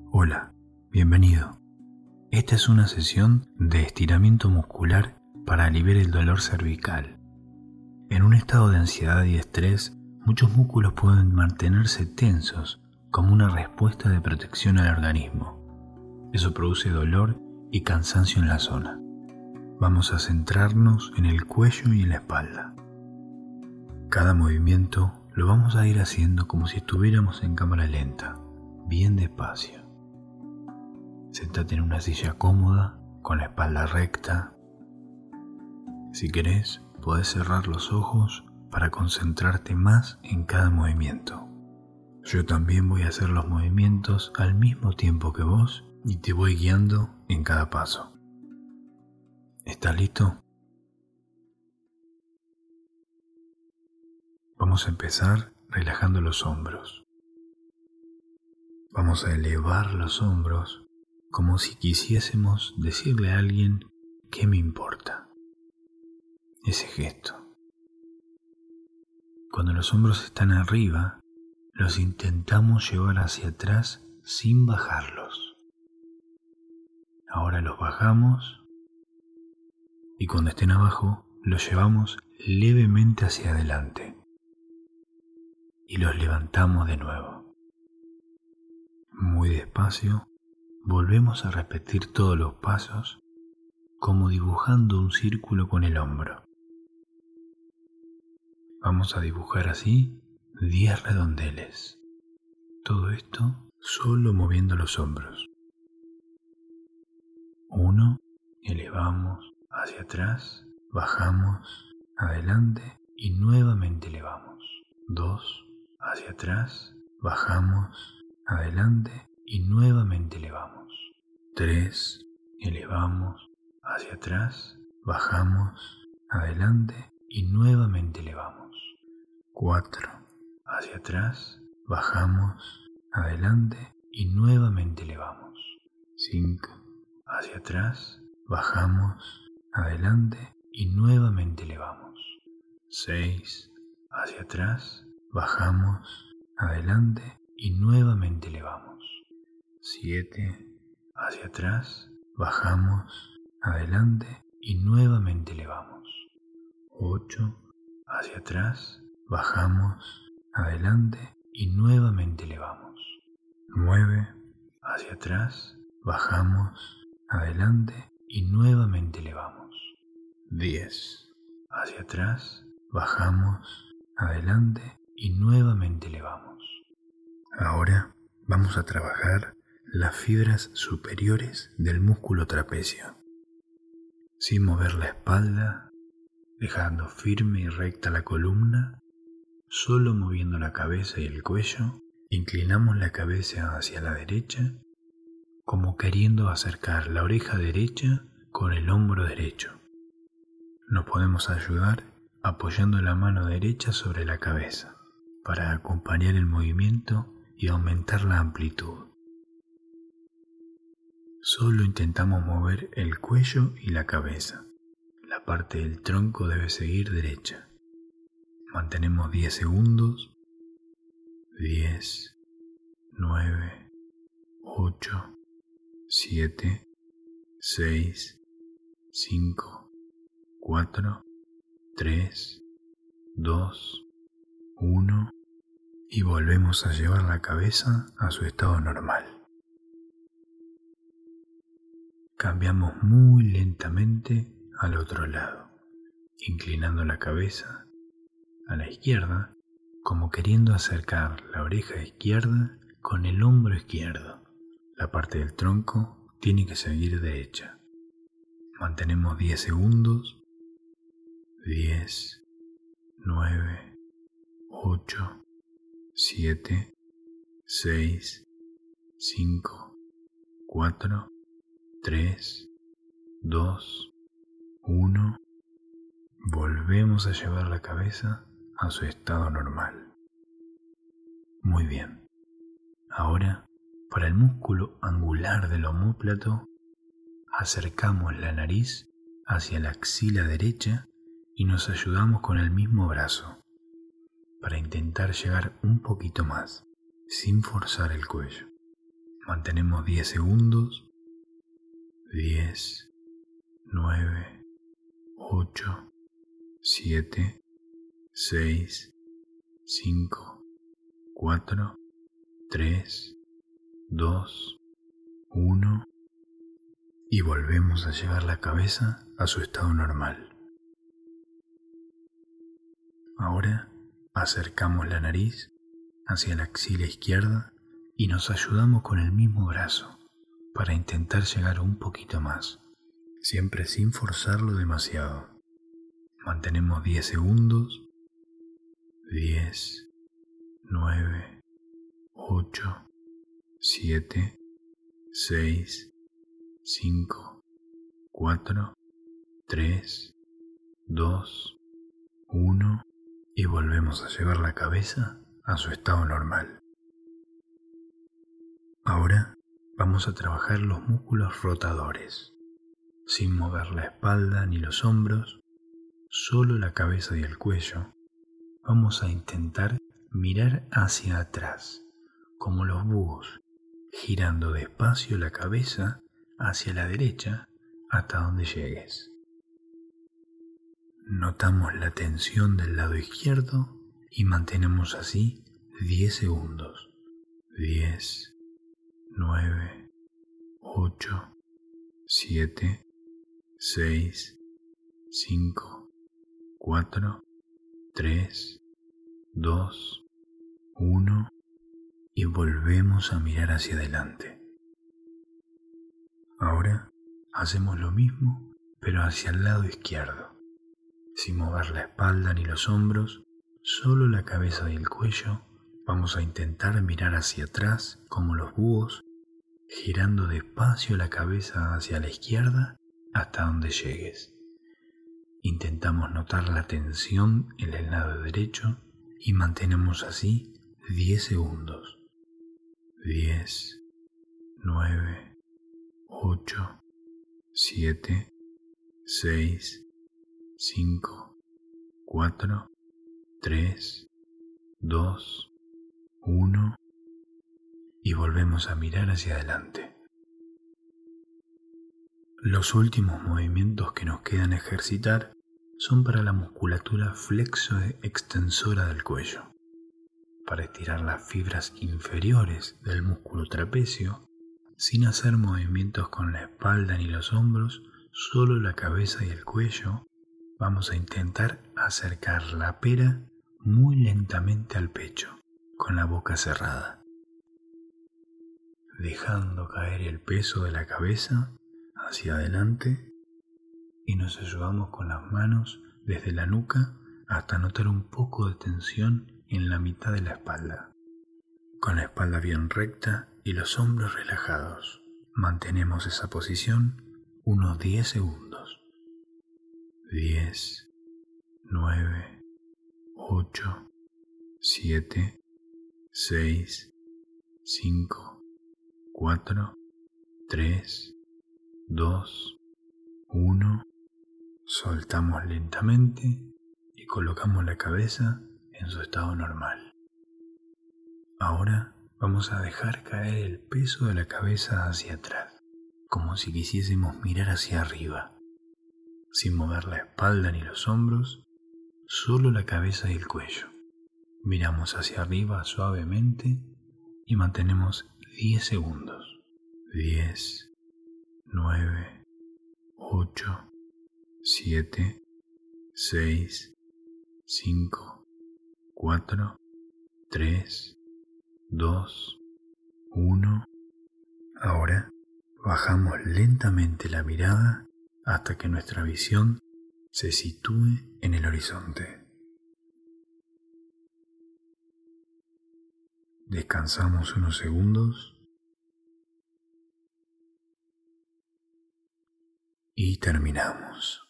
Hola, bienvenido. Esta es una sesión de estiramiento muscular para aliviar el dolor cervical. En un estado de ansiedad y estrés, muchos músculos pueden mantenerse tensos como una respuesta de protección al organismo. Eso produce dolor y cansancio en la zona. Vamos a centrarnos en el cuello y en la espalda. Cada movimiento lo vamos a ir haciendo como si estuviéramos en cámara lenta, bien despacio. Séntate en una silla cómoda, con la espalda recta. Si querés, podés cerrar los ojos para concentrarte más en cada movimiento. Yo también voy a hacer los movimientos al mismo tiempo que vos y te voy guiando en cada paso. ¿Estás listo? Vamos a empezar relajando los hombros. Vamos a elevar los hombros como si quisiésemos decirle a alguien qué me importa. Ese gesto. Cuando los hombros están arriba, los intentamos llevar hacia atrás sin bajarlos. Ahora los bajamos y cuando estén abajo, los llevamos levemente hacia adelante y los levantamos de nuevo. Muy despacio. Volvemos a repetir todos los pasos como dibujando un círculo con el hombro. Vamos a dibujar así 10 redondeles. Todo esto solo moviendo los hombros. 1, elevamos hacia atrás, bajamos, adelante y nuevamente elevamos. 2, hacia atrás, bajamos, adelante y nuevamente elevamos. 3, elevamos hacia atrás, bajamos, adelante y nuevamente elevamos. 4, hacia atrás, bajamos, adelante y nuevamente elevamos. 5, hacia atrás, bajamos, adelante y nuevamente elevamos. 6, hacia atrás, bajamos, adelante y nuevamente elevamos. 7, hacia atrás, bajamos, adelante y nuevamente elevamos. 8, hacia atrás, bajamos, adelante y nuevamente elevamos. 9, hacia atrás, bajamos, adelante y nuevamente elevamos. 10, hacia atrás, bajamos, adelante y nuevamente elevamos. Ahora vamos a trabajar las fibras superiores del músculo trapecio, sin mover la espalda, dejando firme y recta la columna, solo moviendo la cabeza y el cuello. Inclinamos la cabeza hacia la derecha, como queriendo acercar la oreja derecha con el hombro derecho. Nos podemos ayudar apoyando la mano derecha sobre la cabeza para acompañar el movimiento y aumentar la amplitud. Solo intentamos mover el cuello y la cabeza. La parte del tronco debe seguir derecha. Mantenemos 10 segundos. 10, 9, 8, 7, 6, 5, 4, 3, 2, 1 y volvemos a llevar la cabeza a su estado normal. Cambiamos muy lentamente al otro lado, inclinando la cabeza a la izquierda, como queriendo acercar la oreja izquierda con el hombro izquierdo. La parte del tronco tiene que seguir derecha. Mantenemos 10 segundos. 10, 9, 8, 7, 6, 5, 4, 3, 2, 1. Volvemos a llevar la cabeza a su estado normal. Muy bien. Ahora, para el músculo angular del omóplato, acercamos la nariz hacia la axila derecha y nos ayudamos con el mismo brazo para intentar llegar un poquito más, sin forzar el cuello. Mantenemos 10 segundos. 10, 9, 8, 7, 6, 5, 4, 3, 2, 1 y volvemos a llevar la cabeza a su estado normal. Ahora acercamos la nariz hacia la axila izquierda y nos ayudamos con el mismo brazo para intentar llegar un poquito más, siempre sin forzarlo demasiado. Mantenemos 10 segundos. 10, 9, 8, 7, 6, 5, 4, 3, 2, 1 y volvemos a llevar la cabeza a su estado normal. Ahora vamos a trabajar los músculos rotadores, sin mover la espalda ni los hombros, solo la cabeza y el cuello. Vamos a intentar mirar hacia atrás, como los búhos, girando despacio la cabeza hacia la derecha hasta donde llegues. Notamos la tensión del lado izquierdo y mantenemos así 10 segundos. 10, 9, 8, 7, 6, 5, 4, 3, 2, 1 y volvemos a mirar hacia adelante. Ahora hacemos lo mismo, pero hacia el lado izquierdo, sin mover la espalda ni los hombros, solo la cabeza y el cuello. Vamos a intentar mirar hacia atrás como los búhos, girando despacio la cabeza hacia la izquierda hasta donde llegues. Intentamos notar la tensión en el lado derecho y mantenemos así 10 segundos. 10, 9, 8, 7, 6, 5, 4, 3, 2, 1 y volvemos a mirar hacia adelante. Los últimos movimientos que nos quedan ejercitar son para la musculatura flexo-extensora del cuello, para estirar las fibras inferiores del músculo trapecio, sin hacer movimientos con la espalda ni los hombros, solo la cabeza y el cuello. Vamos a intentar acercar la pera muy lentamente al pecho, con la boca cerrada, dejando caer el peso de la cabeza hacia adelante y nos ayudamos con las manos desde la nuca hasta notar un poco de tensión en la mitad de la espalda. Con la espalda bien recta y los hombros relajados, mantenemos esa posición unos 10 segundos. 10, 9, 8, 7, 6, 5, 4, 3, 2, 1. Soltamos lentamente y colocamos la cabeza en su estado normal. Ahora vamos a dejar caer el peso de la cabeza hacia atrás, como si quisiésemos mirar hacia arriba, sin mover la espalda ni los hombros, solo la cabeza y el cuello. Miramos hacia arriba suavemente y mantenemos 10 segundos. 10, 9, 8, 7, 6, 5, 4, 3, 2, 1. Ahora bajamos lentamente la mirada hasta que nuestra visión se sitúe en el horizonte. Descansamos unos segundos y terminamos.